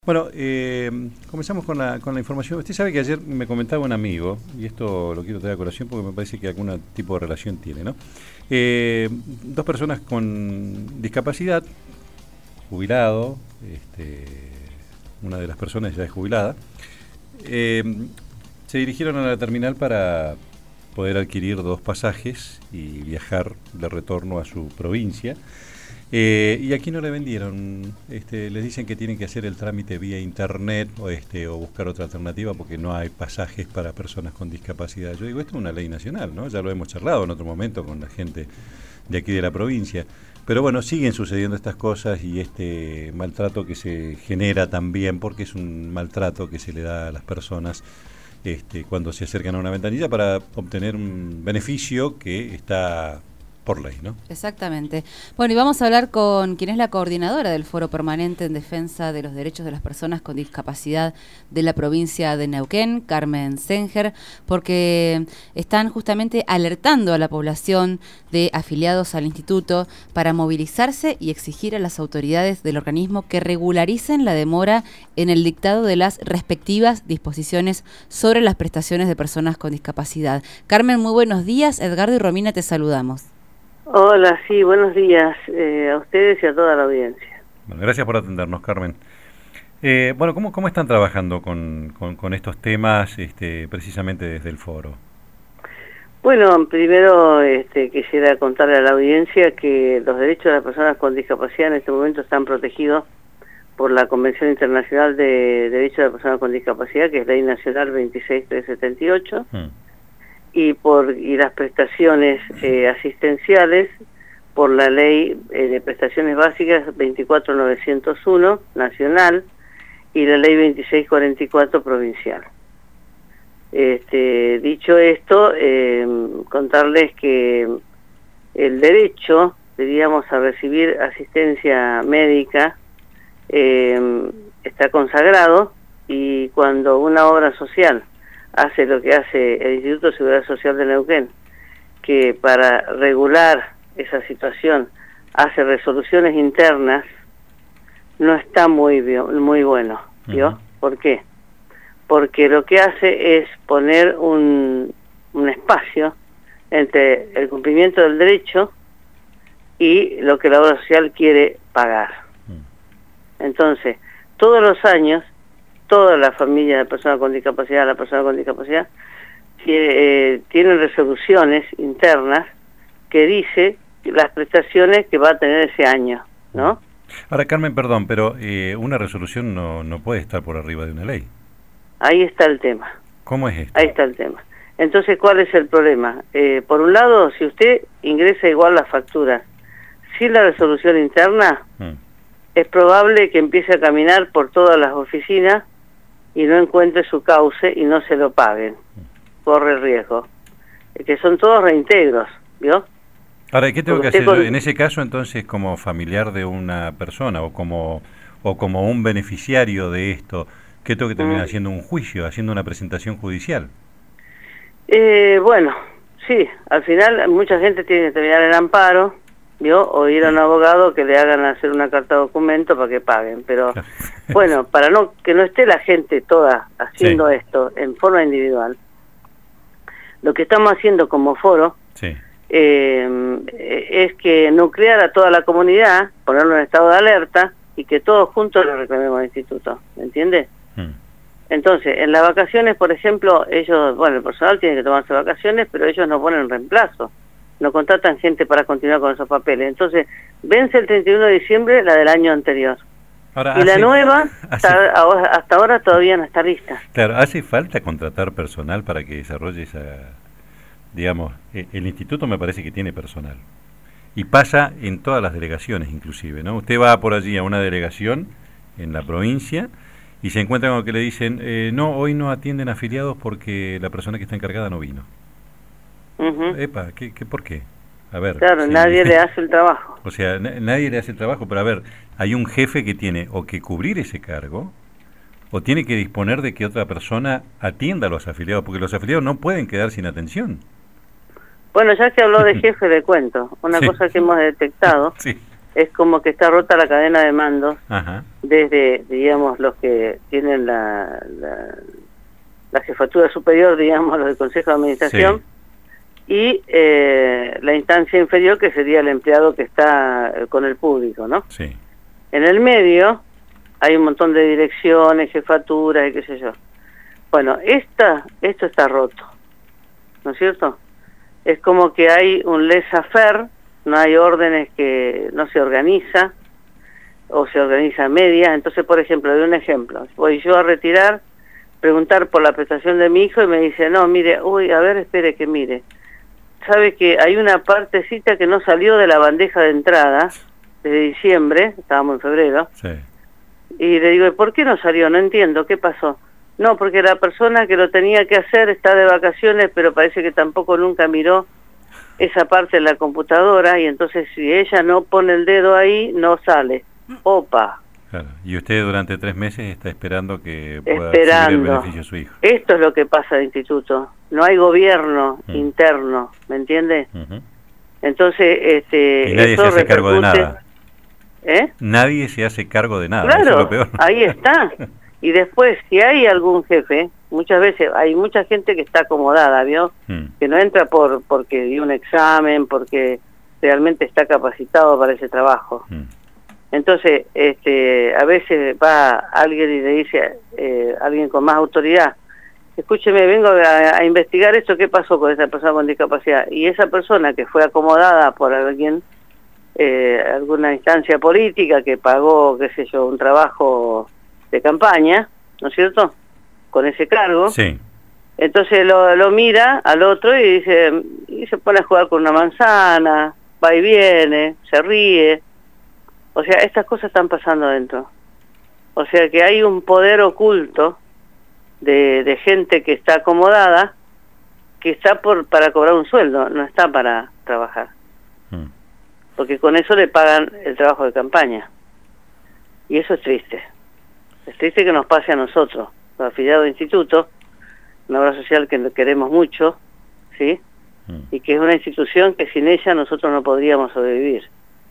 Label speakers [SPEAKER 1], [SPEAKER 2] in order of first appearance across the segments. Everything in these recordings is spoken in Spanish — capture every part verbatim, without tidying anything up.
[SPEAKER 1] Bueno, eh, comenzamos con la, con la información. Usted sabe que ayer me comentaba un amigo, y esto lo quiero traer a colación porque me parece que algún tipo de relación tiene, ¿no? Eh, dos personas con discapacidad, jubilado, este, una de las personas ya es jubilada, eh, se dirigieron a la terminal para poder adquirir dos pasajes y viajar de retorno a su provincia. Eh, y aquí no le vendieron, este, les dicen que tienen que hacer el trámite vía internet o, este, o buscar otra alternativa porque no hay pasajes para personas con discapacidad. Yo digo, esto es una ley nacional, ¿no? Ya lo hemos charlado en otro momento con la gente de aquí de la provincia. Pero bueno, siguen sucediendo estas cosas y este maltrato que se genera también, porque es un maltrato que se le da a las personas este, cuando se acercan a una ventanilla para obtener un beneficio que está por ley, ¿no?
[SPEAKER 2] Exactamente. Bueno, y vamos a hablar con quien es la coordinadora del Foro Permanente en Defensa de los Derechos de las Personas con Discapacidad de la provincia de Neuquén, Carmen Senger, porque están justamente alertando a la población de afiliados al instituto para movilizarse y exigir a las autoridades del organismo que regularicen la demora en el dictado de las respectivas disposiciones sobre las prestaciones de personas con discapacidad. Carmen, muy buenos días. Edgardo y Romina te saludamos.
[SPEAKER 3] Hola, sí, buenos días eh, a ustedes y a toda la audiencia.
[SPEAKER 1] Bueno, gracias por atendernos, Carmen. Eh, bueno, ¿cómo, cómo están trabajando con, con, con estos temas este, precisamente desde el foro?
[SPEAKER 3] Bueno, primero este, quisiera contarle a la audiencia que los derechos de las personas con discapacidad en este momento están protegidos por la Convención Internacional de Derechos de las Personas con Discapacidad, que es Ley Nacional veintiséis mil trescientos setenta y ocho. Hmm. y por y las prestaciones eh, asistenciales por la ley eh, de prestaciones básicas veinticuatro mil novecientos uno nacional y la ley veintiséis mil cuarenta y cuatro provincial. Este, dicho esto, eh, contarles que el derecho, diríamos, a recibir asistencia médica eh, está consagrado, y cuando una obra social hace lo que hace el Instituto de Seguridad Social de Neuquén, que para regular esa situación hace resoluciones internas, no está muy bien, muy bueno, ¿vio? Uh-huh. ¿Por qué? Porque lo que hace es poner un, un espacio entre el cumplimiento del derecho y lo que la obra social quiere pagar. Uh-huh. Entonces, todos los años, toda la familia de personas con discapacidad, la persona con discapacidad, eh, tienen resoluciones internas que dice las prestaciones que va a tener ese año, ¿no?
[SPEAKER 1] Ahora, Carmen, perdón, pero eh, una resolución no, no puede estar por arriba de una ley.
[SPEAKER 3] Ahí está el tema.
[SPEAKER 1] ¿Cómo es esto?
[SPEAKER 3] Ahí está el tema. Entonces, ¿cuál es el problema? Eh, por un lado, si usted ingresa igual las facturas sin la resolución interna, hmm. es probable que empiece a caminar por todas las oficinas y no encuentre su cauce y no se lo paguen. Corre el riesgo. Que son todos reintegros, ¿vio?
[SPEAKER 1] Ahora, ¿qué tengo
[SPEAKER 3] Porque
[SPEAKER 1] que hacer
[SPEAKER 3] con...
[SPEAKER 1] yo? En ese caso, entonces, como familiar de una persona o como o como un beneficiario de esto, ¿qué tengo que terminar mm. haciendo? Un juicio, haciendo una presentación judicial.
[SPEAKER 3] Eh, bueno, sí, al final mucha gente tiene que terminar el amparo, ¿vio? O ir a un abogado que le hagan hacer una carta de documento para que paguen, pero bueno, para no que no esté la gente toda haciendo sí. esto en forma individual, lo que estamos haciendo como foro sí. eh, es que nuclear a toda la comunidad, ponerlo en estado de alerta y que todos juntos lo reclamemos al instituto, ¿me entiende? Hmm. Entonces, en las vacaciones, por ejemplo, ellos, bueno, el personal tiene que tomarse vacaciones, pero ellos no ponen reemplazo, no contratan gente para continuar con esos papeles. Entonces, vence el treinta y uno de diciembre la del año anterior. Ahora, y hace, la nueva, hace, hasta, ahora, hasta ahora todavía no está lista.
[SPEAKER 1] Claro, ¿hace falta contratar personal para que desarrolle esa, digamos, eh, el instituto me parece que tiene personal? Y pasa en todas las delegaciones inclusive, ¿no? Usted va por allí a una delegación en la provincia y se encuentra con que le dicen, eh, no, hoy no atienden afiliados porque la persona que está encargada no vino. Uh-huh. Epa, ¿qué, qué, ¿por qué? A ver,
[SPEAKER 3] claro, sí. Nadie le hace el trabajo.
[SPEAKER 1] O sea, n- nadie le hace el trabajo, pero a ver, hay un jefe que tiene o que cubrir ese cargo o tiene que disponer de que otra persona atienda a los afiliados, porque los afiliados no pueden quedar sin atención.
[SPEAKER 3] Bueno, ya que habló de jefe, le cuento una sí. cosa que hemos detectado, sí. es como que está rota la cadena de mandos.
[SPEAKER 1] Ajá.
[SPEAKER 3] Desde, digamos, los que tienen la, la, la jefatura superior, digamos, los del Consejo de Administración, sí. Y eh, la instancia inferior, que sería el empleado que está con el público, ¿no?
[SPEAKER 1] Sí.
[SPEAKER 3] En el medio hay un montón de direcciones, jefaturas y qué sé yo. Bueno, esta, esto está roto, ¿no es cierto? Es como que hay un laissez-faire, no hay órdenes, que no se organiza, o se organiza a media. Entonces, por ejemplo, doy un ejemplo. Voy yo a retirar, preguntar por la prestación de mi hijo y me dice, no, mire, uy, a ver, espere que mire. Sabe que hay una partecita que no salió de la bandeja de entrada desde diciembre, estábamos en febrero,
[SPEAKER 1] sí.
[SPEAKER 3] Y le digo, ¿por qué no salió? No entiendo, ¿qué pasó? No, porque la persona que lo tenía que hacer está de vacaciones, pero parece que tampoco nunca miró esa parte de la computadora, y entonces si ella no pone el dedo ahí, no sale. Opa.
[SPEAKER 1] Claro. Y usted durante tres meses está esperando que pueda
[SPEAKER 3] esperando.
[SPEAKER 1] recibir el beneficio a su hijo.
[SPEAKER 3] Esto es lo que pasa en el instituto. No hay gobierno mm. interno, ¿me entiende?
[SPEAKER 1] Uh-huh.
[SPEAKER 3] Entonces, este...
[SPEAKER 1] Y nadie se hace cargo de nada.
[SPEAKER 3] ¿Eh?
[SPEAKER 1] Nadie se hace cargo de nada,
[SPEAKER 3] claro,
[SPEAKER 1] eso es lo peor.
[SPEAKER 3] Ahí está. Y después, si hay algún jefe, muchas veces hay mucha gente que está acomodada, ¿vio? Mm. Que no entra por porque dio un examen, porque realmente está capacitado para ese trabajo. Mm. Entonces, este, a veces va alguien y le dice, eh, alguien con más autoridad, escúcheme, vengo a, a investigar esto, ¿qué pasó con esa persona con discapacidad? Y esa persona que fue acomodada por alguien, eh, alguna instancia política que pagó, qué sé yo, un trabajo de campaña, ¿no es cierto?, con ese cargo.
[SPEAKER 1] Sí.
[SPEAKER 3] Entonces lo, lo mira al otro y dice, y se pone a jugar con una manzana, va y viene, se ríe. O sea, estas cosas están pasando adentro. O sea que hay un poder oculto de, de gente que está acomodada, que está por para cobrar un sueldo, no está para trabajar. Mm. Porque con eso le pagan el trabajo de campaña. Y eso es triste. Es triste que nos pase a nosotros, los afiliados de instituto, una obra social que queremos mucho, ¿sí? Mm. Y que es una institución que sin ella nosotros no podríamos sobrevivir.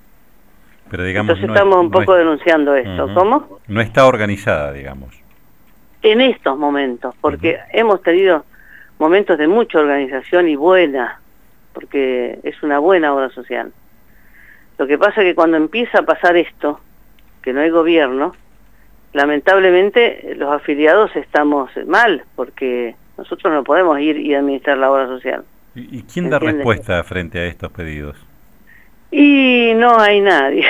[SPEAKER 1] Pero digamos,
[SPEAKER 3] entonces
[SPEAKER 1] no
[SPEAKER 3] estamos
[SPEAKER 1] es,
[SPEAKER 3] un poco
[SPEAKER 1] no es,
[SPEAKER 3] denunciando esto. Uh-huh. ¿Cómo?
[SPEAKER 1] No está organizada, digamos.
[SPEAKER 3] En estos momentos, porque uh-huh. hemos tenido momentos de mucha organización y buena, porque es una buena obra social. Lo que pasa es que cuando empieza a pasar esto, que no hay gobierno, lamentablemente los afiliados estamos mal, porque nosotros no podemos ir y administrar la obra social.
[SPEAKER 1] ¿Y, y quién da ¿entiendes? respuesta frente a estos pedidos?
[SPEAKER 3] Y no hay nadie.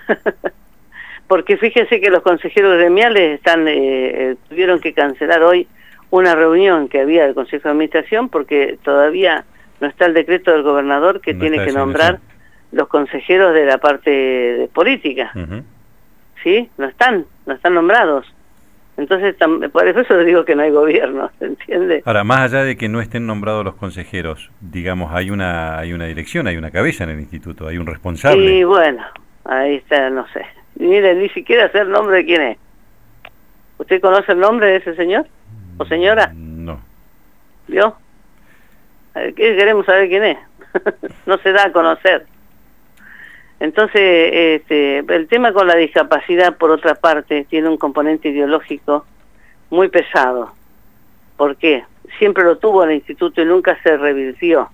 [SPEAKER 3] Porque fíjense que los consejeros gremiales están eh, tuvieron que cancelar hoy una reunión que había del Consejo de Administración, porque todavía no está el decreto del gobernador que no tiene que nombrar eso. Los consejeros de la parte de política. Uh-huh. ¿Sí? No están, no están nombrados. Entonces, por eso les digo que no hay gobierno, ¿se entiende?
[SPEAKER 1] Ahora, más allá de que no estén nombrados los consejeros, digamos, hay una hay una dirección, hay una cabeza en el instituto, hay un responsable.
[SPEAKER 3] Y bueno, ahí está, no sé. Mire, ni siquiera sé el nombre de quién es. ¿Usted conoce el nombre de ese señor o señora?
[SPEAKER 1] No.
[SPEAKER 3] ¿Vio? ¿Qué queremos saber quién es? No se da a conocer. Entonces, este, el tema con la discapacidad, por otra parte, tiene un componente ideológico muy pesado. ¿Por qué? Siempre lo tuvo el instituto y nunca se revirtió.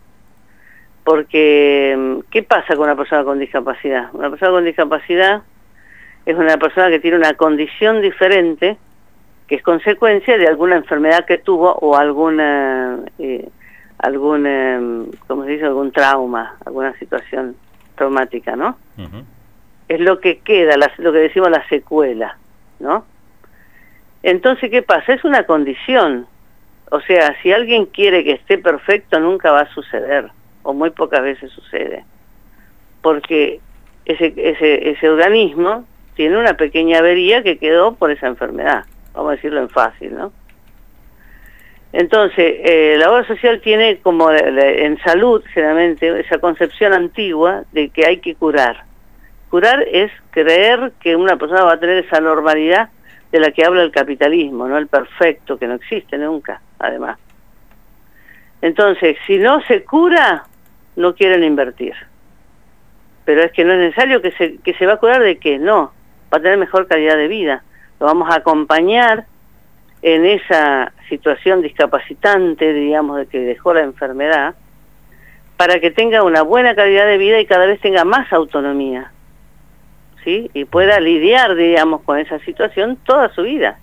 [SPEAKER 3] Porque, ¿qué pasa con una persona con discapacidad? Una persona con discapacidad es una persona que tiene una condición diferente, que es consecuencia de alguna enfermedad que tuvo o alguna, eh, alguna, ¿cómo se dice? Algún trauma, alguna situación traumática, ¿no? Uh-huh. Es lo que queda, la, lo que decimos la secuela, ¿no? Entonces, ¿qué pasa? Es una condición. O sea, si alguien quiere que esté perfecto, nunca va a suceder, o muy pocas veces sucede. Porque ese, ese, ese organismo tiene una pequeña avería que quedó por esa enfermedad, vamos a decirlo en fácil, ¿no? Entonces, eh, la obra social tiene como la, la, en salud, generalmente, esa concepción antigua de que hay que curar. Curar es creer que una persona va a tener esa normalidad de la que habla el capitalismo, no el perfecto, que no existe nunca, además. Entonces, si no se cura, no quieren invertir. pero es que no es necesario que se, que se va a curar de qué, no, va a tener mejor calidad de vida. Lo vamos a acompañar en esa situación discapacitante, digamos, de que dejó la enfermedad, para que tenga una buena calidad de vida y cada vez tenga más autonomía, ¿sí? Y pueda lidiar, digamos, con esa situación toda su vida.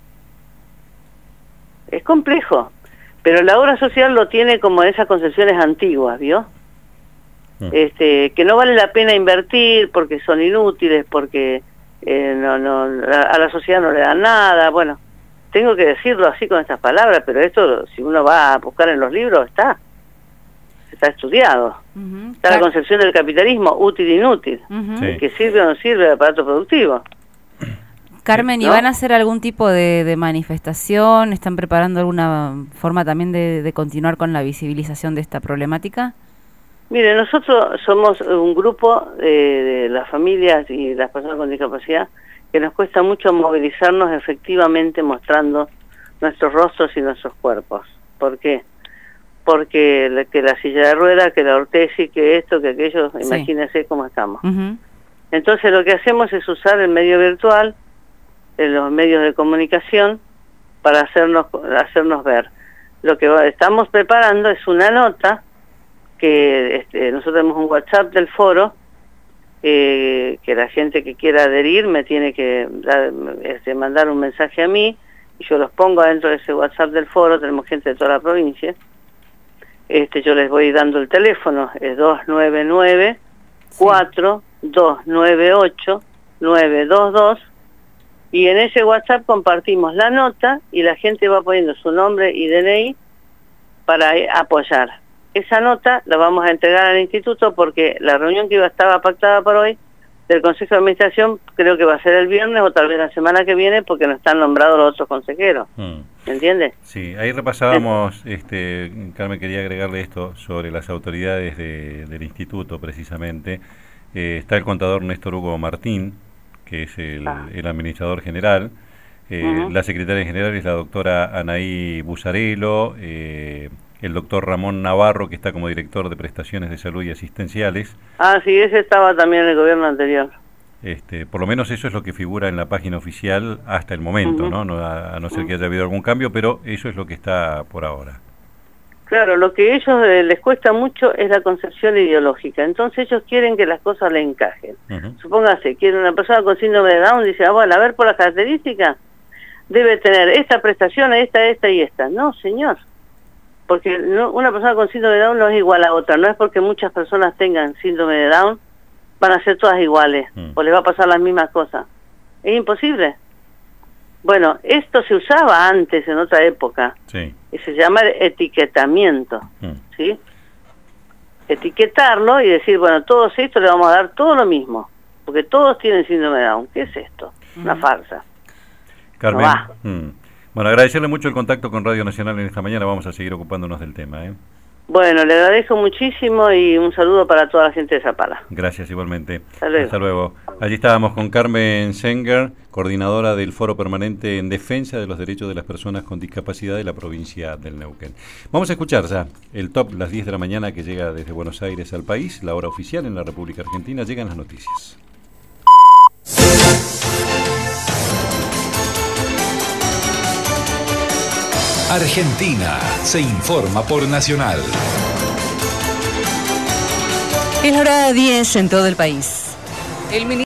[SPEAKER 3] Es complejo, pero la obra social lo tiene como esas concepciones antiguas, ¿vio? Mm. Este, que no vale la pena invertir porque son inútiles, porque eh, no, no, a la sociedad no le dan nada. Bueno, tengo que decirlo así con estas palabras, pero esto, si uno va a buscar en los libros, está. Está estudiado. Uh-huh. Está la concepción del capitalismo, útil e inútil. Uh-huh. Sí. Que sirve o no sirve el aparato productivo.
[SPEAKER 2] Carmen, ¿y ¿no? van a hacer algún tipo de, de manifestación? ¿Están preparando alguna forma también de, de continuar con la visibilización de esta problemática?
[SPEAKER 3] Mire, nosotros somos un grupo de, de las familias y las personas con discapacidad que nos cuesta mucho movilizarnos efectivamente mostrando nuestros rostros y nuestros cuerpos. ¿Por qué? Porque la, que la silla de ruedas, que la ortesis, que esto, que aquello, sí. Imagínense cómo estamos. Uh-huh. Entonces lo que hacemos es usar el medio virtual, los medios de comunicación, para hacernos hacernos ver. Lo que estamos preparando es una nota, que este, nosotros tenemos un WhatsApp del foro, eh, que la gente que quiera adherir me tiene que dar, este, mandar un mensaje a mí, y yo los pongo dentro de ese WhatsApp del foro, tenemos gente de toda la provincia. Este, yo les voy dando el teléfono, es dos nueve nueve, cuatro dos nueve ocho, nueve dos dos, y en ese WhatsApp compartimos la nota y la gente va poniendo su nombre y D N I para apoyar. Esa nota la vamos a entregar al instituto porque la reunión que iba estaba pactada para hoy del Consejo de Administración creo que va a ser el viernes o tal vez la semana que viene porque no están nombrados los otros consejeros. Mm. ¿Me entiendes?
[SPEAKER 1] Sí, ahí repasábamos, este, Carmen, quería agregarle esto sobre las autoridades de, del instituto precisamente. Eh, está el contador Néstor Hugo Martín, que es el, ah. el administrador general. Eh, uh-huh. La secretaria general es la doctora Anaí Busarelo, eh, el doctor Ramón Navarro, que está como director de prestaciones de salud y asistenciales.
[SPEAKER 3] Ah, sí, ese estaba también en el gobierno anterior.
[SPEAKER 1] Este, por lo menos eso es lo que figura en la página oficial hasta el momento, uh-huh. ¿no? no a, a no ser que haya habido algún cambio, pero eso es lo que está por ahora.
[SPEAKER 3] Claro, lo que a ellos eh, les cuesta mucho es la concepción ideológica, entonces ellos quieren que las cosas le encajen. Uh-huh. Supóngase, quiere una persona con síndrome de Down, dice, ah, bueno, a ver por las características, debe tener esta prestación, esta, esta y esta. No, señor, porque no, una persona con síndrome de Down no es igual a otra, no es porque muchas personas tengan síndrome de Down, van a ser todas iguales, mm. o les va a pasar las mismas cosas. Es imposible. Bueno, esto se usaba antes, en otra época. Sí. Y se llama etiquetamiento, mm. ¿sí? Etiquetarlo y decir, bueno, todos esto le vamos a dar todo lo mismo, porque todos tienen síndrome de Down. ¿Qué es esto? Mm. Una farsa.
[SPEAKER 1] Carmen, no mm. bueno, agradecerle mucho el contacto con Radio Nacional en esta mañana, vamos a seguir ocupándonos del tema, ¿eh?
[SPEAKER 3] Bueno, le agradezco muchísimo y un saludo para toda la gente de Zapala.
[SPEAKER 1] Gracias, igualmente. Hasta luego. Hasta luego. Allí estábamos con Carmen Senger, coordinadora del Foro Permanente en Defensa de los Derechos de las Personas con Discapacidad de la provincia del Neuquén. Vamos a escuchar ya el top, las diez de la mañana, que llega desde Buenos Aires al país, la hora oficial en la República Argentina. Llegan las noticias.
[SPEAKER 4] Argentina se informa por Nacional.
[SPEAKER 5] Es la hora diez en todo el país. El